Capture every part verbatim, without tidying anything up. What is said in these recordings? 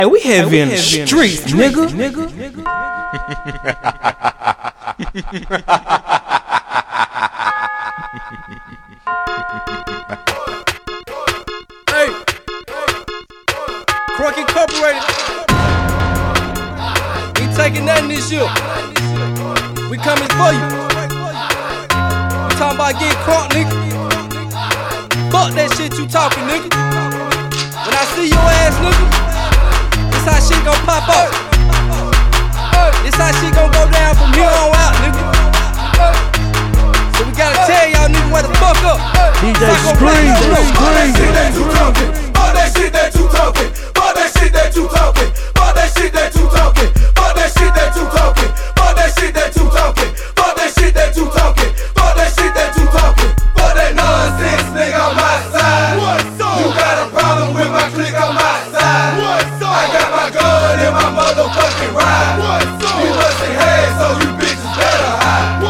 Hey, we heavy in the streets, nigga. Hey, Crook Incorporated. Ain't taking nothing this year. We coming for you. We talking about getting crunk, nigga. Fuck that shit you talking, nigga. When I see your ass, nigga, this how shit gon' pop up. This how shit gon' go down from here on out, nigga. So we gotta tell y'all niggas where the fuck up. D J Scream, All that shit that you talking, all that shit that you talking, all that shit that you talking, all that shit that you talking, all that shit that you talking, all that shit that you talking, all that shit that you talking, all that shit that you talking, all that nonsense, nigga, on my side. You got a problem with my clique on my side. I got my gun in my motherfucking ride. You bustin' heads, so you bitches better hide.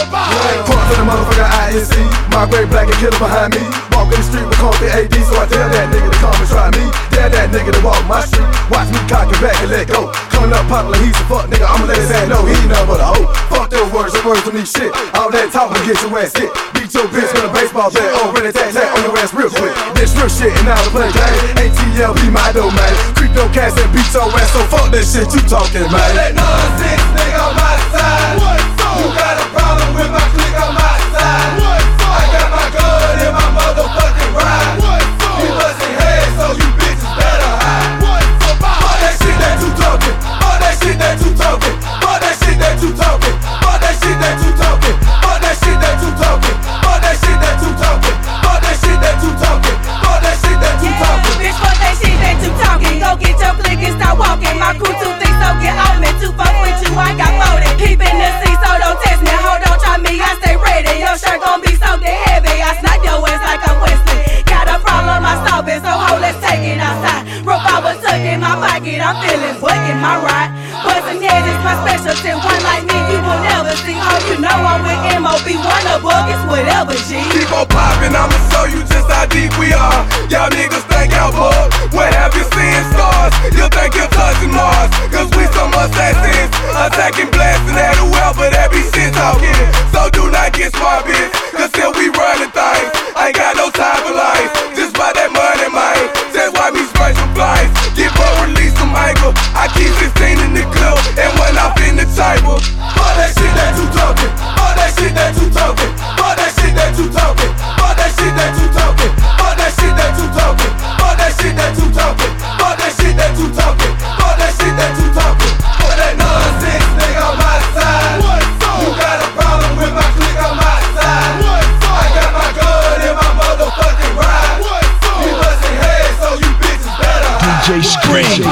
Cross to the motherfucker I N C, my great black and killer behind me. Walk in the street with Coffee A D, so I tell that nigga to come and try me. Tell that nigga to walk my street, watch me cock it back and let go. Coming up popular, he's a fuck nigga, I'ma let his ass know he ain't nothing but a hoe. Fuck those words, those words to me shit. All that talk will get your ass hit. Beat your bitch with a baseball bat, oh, ready tag tag on your ass real quick. This real shit and now to play game. A T L be my domain. Creep no cats and beat your ass, so fuck that shit you talking, man. All that nonsense, nigga, on my side. You got a problem with my clique on my side. I got my gun in my motherfucking ride. You bustin' heads, so you bitches better hide. All that shit that you talking, all that shit that you talking, all that shit that you talking, all that shit that you talking, all that shit that you talking, all that shit that you talking, all that shit that you talking, all that shit that you talking. Bitch, fuck that shit that you talking. Go get your click and start walking. My crew too thick, so get on me. Two fuck with you, I got folded. Keep in the seat, so don't test me. Hold on, try me, I stay ready. Your shirt gon' be soaked in heavy. I snipe your ass like I'm Wesley. Got a problem, I stop it, so ho, let's take it outside. Rope I was tucked in my pocket, I'm feeling bugging my ride. Bustin' heads is my specialty. One like me, you will never see. Oh, you know I'm with M O B. One a bug, it's whatever, G. Keep on poppin', I'ma show you just how deep we are. Y'all niggas think y'all bug, what have you seen stars? You think you're touching Mars, cause we some assassins. Attacking, blasting at whoever that be shit talking. So do not get smart, bitch, cause till we running things. I ain't got no time for life, just by that money, man. Just why me spray some flies, get up, release some ankle. I keep sixteen in the club, and one off in the chamber. All that shit that you talking, all that shit that you talking, all that shit that you talking, all that shit that you talking, all that shit that you talking, all that shit that you talking, all that shit that you talking, all that shit that you talking. All that nonsense, nigga, on my side. You got a problem with my clique on my side. I got my gun in my motherfucking ride. You bustin' heads, so you bitches better hide. D J Scream.